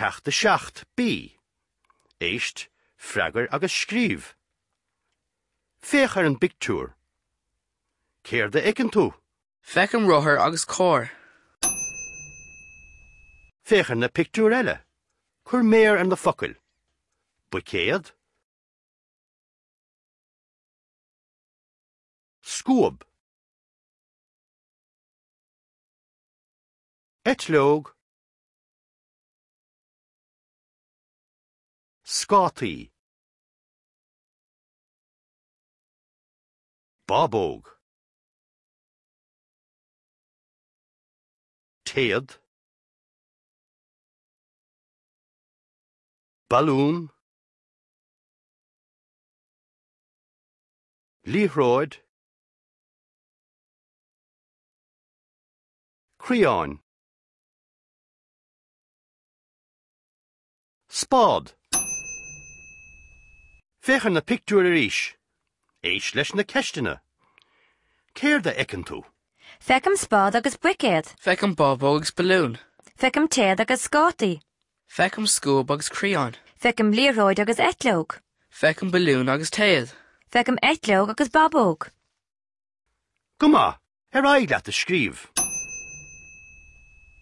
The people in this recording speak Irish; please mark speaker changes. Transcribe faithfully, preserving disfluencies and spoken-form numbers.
Speaker 1: Ceacht de seacht bí. Éist, freagar agus scríb. Féach ar an pictiúr. Céir de icinn tú.
Speaker 2: Fecim rothair agus cór.
Speaker 1: Féach ar na pictiúr eile. Cur méir an na focail. Bucéad. Scúab. Etlóg. Scátaí. Bobóg. Téad. Balún. Líthróid. Crayon. Spád. Féach na pictiúr arís. Éis leis na ceistena. Céir de icinn tú.
Speaker 3: Fecim spád agus buicéad.
Speaker 2: Fecim bobóg agus balún.
Speaker 3: Fecim téad agus scátaí.
Speaker 2: Fecim scúb agus crayon.
Speaker 3: Fecim líthróid agus etlóg.
Speaker 2: Fecim balún agus téad.
Speaker 3: Fecim etlóg agus bobóg.
Speaker 1: Guma, ar aig leat a scríb.